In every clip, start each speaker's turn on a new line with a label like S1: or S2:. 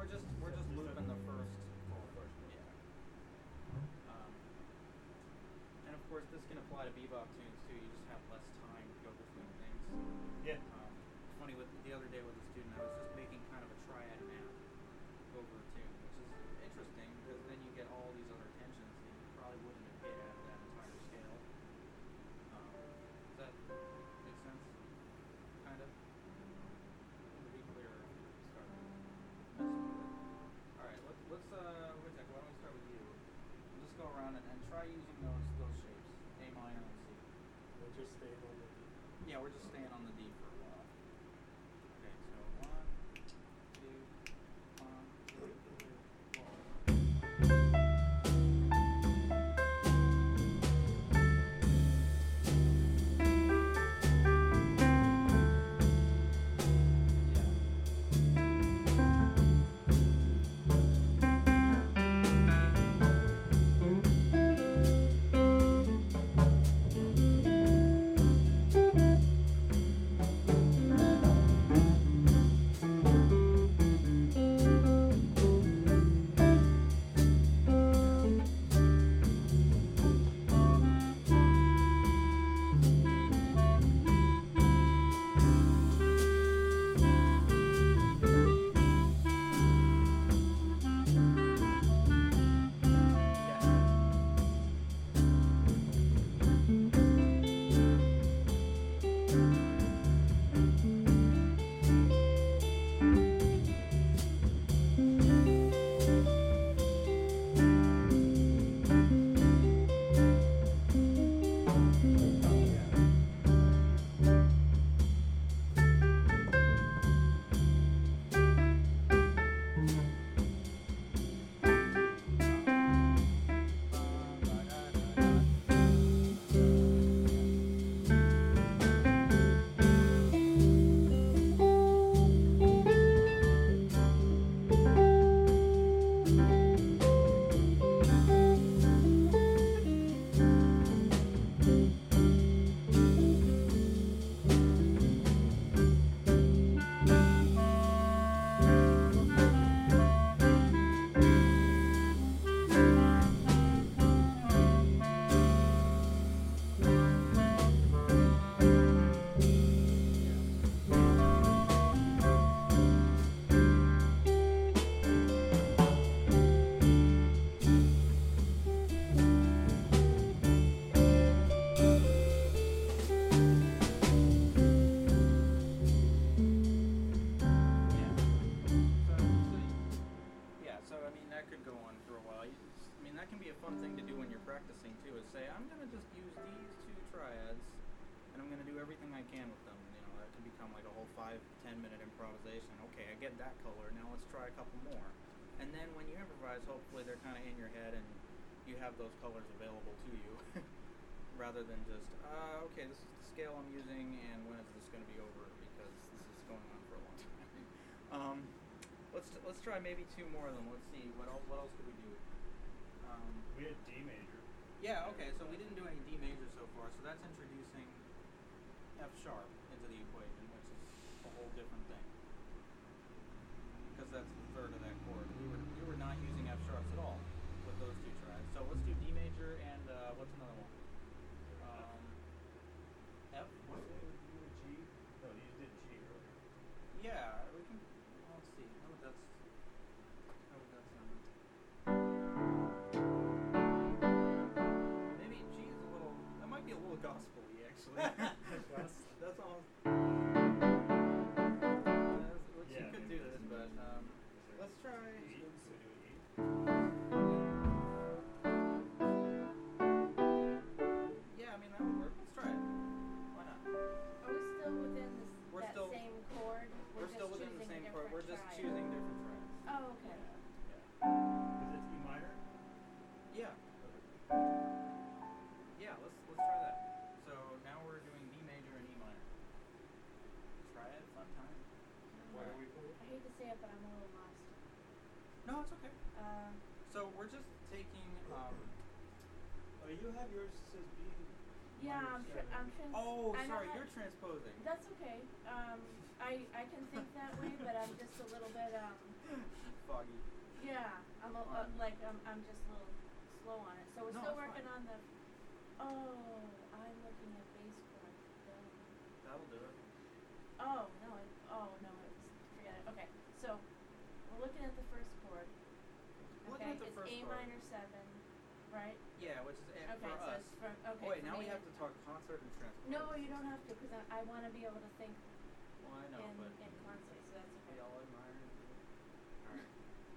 S1: we're just looping the first chord. Yeah. And of course, this can apply to bebop tunes too. You just have less time to go between things.
S2: Yeah.
S1: Funny, with the other day with a student, I was just making kind of a triad map over a tune, which is interesting because then you get all these other tensions that you probably wouldn't have hit out of that entire scale. Does that make sense? Kind of. To be clear, start messing with it. All right, let's Wojtek, why don't we start with you? We'll just go around and try using those shapes, A minor and C.
S2: We're just staying on the D.
S1: Yeah, we're just staying on the D for a while. Okay, so 1, 2, 1, 2, 3, 4. Hopefully they're kind of in your head and you have those colors available to you rather than just okay, this is the scale I'm using and when is this going to be over because this is going on for a long time. Let's try maybe 2 more of them. Let's see what else could we do.
S2: We had D major.
S1: Yeah, okay, so we didn't do any D major so far, so that's introducing F sharp into the equation, which is a whole different thing. Because that's the third of that chord. We were not using F sharps at all with those 2 tries. So let's do D major and what's another one? F?
S2: What? You were G? No, you did G earlier.
S1: Yeah, we can. Let's see. How would that sound? Maybe G is a little. That might be a little gospel-y actually. That's all. You could do this, but let's try. Yeah, I mean that would work. Let's try it. Why not?
S3: Are we still within that same chord?
S1: We're still within the same chord. We're just choosing different tracks.
S3: Oh, okay.
S2: Is it E minor?
S1: Yeah. Yeah, let's try that. So now we're doing D major and E minor. Try it, fun time.
S2: What are we for?
S3: I hate to say it, but I'm a little lost.
S1: No, it's okay. So we're just taking.
S2: Oh, you have yours says B.
S3: Yeah,
S1: Oh,
S3: I know
S1: sorry,
S3: how-
S1: you're transposing.
S3: That's okay. I can think that way, but I'm just a little bit
S1: Foggy.
S3: yeah. I'm I'm just a little slow on it. So we're
S1: No,
S3: still
S1: it's
S3: working
S1: fine.
S3: on the. Oh, I'm looking at base chord.
S1: That'll do it.
S3: Oh no! Forget it. Okay, so we're looking at the first chord.
S1: Looking
S3: Okay,
S1: at the
S3: it's
S1: first
S3: A
S1: chord.
S3: minor 7, right?
S1: Yeah, which is
S3: Okay,
S1: for
S3: so
S1: us.
S3: it's from okay.
S1: Oh, wait,
S3: for
S1: now
S3: me
S1: we have
S3: it-
S1: to talk concert and transpose.
S3: No, you don't have to, because I want to be able to think
S1: Well, I know,
S3: in
S1: but
S3: concert, so that's
S1: we
S3: okay.
S1: all admire you. Alright.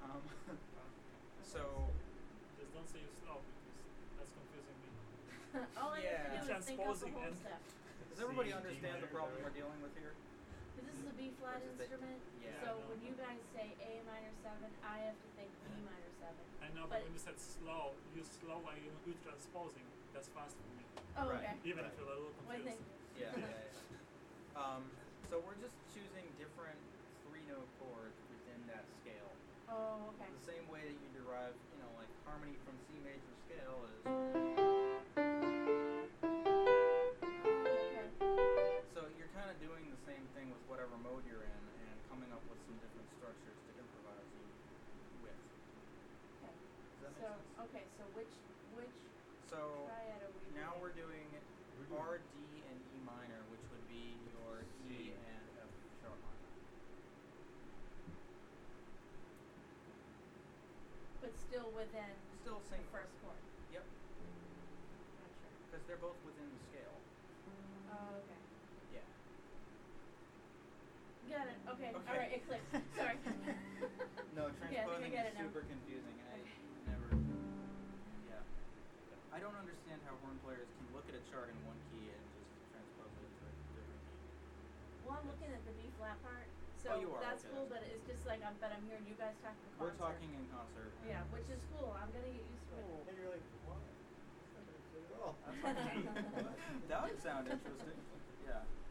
S1: So,
S4: Just don't say it slow because that's confusing me.
S3: All I have
S1: Yeah.
S3: to do is think up the
S4: Transposing
S3: whole
S4: and-
S3: step.
S1: does everybody
S2: C, D
S1: understand the
S2: minor,
S1: problem
S2: is that
S1: we're dealing with here?
S3: Because this is a B flat
S1: Which is the-
S3: instrument,
S1: yeah.
S3: so
S4: I know.
S3: when you guys say A minor 7, I have to think B minor 7.
S4: I know,
S3: But-
S4: but when you said slow, you slow and you transposing. That's fast for me.
S3: Oh,
S1: Right.
S3: okay.
S4: Even
S1: Right.
S4: if you're a little
S3: What do you
S4: confused.
S3: think?
S1: Yeah. So we're just choosing different 3-note chords within that scale.
S3: Oh, okay.
S1: The same way that you derive, like harmony from C major scale is.
S3: Okay.
S1: So you're kind of doing the same thing with whatever mode you're in and coming up with some different structures to improvise with.
S3: Okay.
S1: Does that make
S3: So
S1: sense?
S3: okay, so which
S1: So
S3: triad are we
S1: now
S3: doing?
S1: we're doing R, D, and E minor, which would be your E
S2: C.
S1: and F sharp minor.
S3: But still within
S1: Still
S3: the
S1: same
S3: first chord.
S1: Yep,
S3: Gotcha.
S1: because they're both within the scale.
S3: Oh, okay.
S1: Yeah.
S3: Got it. Okay.
S1: Okay.
S3: All right. It clicked. Sorry.
S1: No,
S3: Yeah, I think I
S1: transposing
S3: get
S1: is
S3: it now.
S1: super confusing. I never. Yeah. I don't understand how horn players can look at a chart in one key and just transpose it to a different key.
S3: Well, I'm looking at the B flat part, so
S1: Oh, you are,
S3: that's
S1: okay,
S3: cool.
S1: that's
S3: But it's just like but I'm hearing you guys talking in concert.
S1: We're talking in concert.
S3: Yeah, which is cool. I'm gonna get used to it.
S2: And you're like, what? That's not gonna fit at all.
S1: That would sound interesting. Yeah.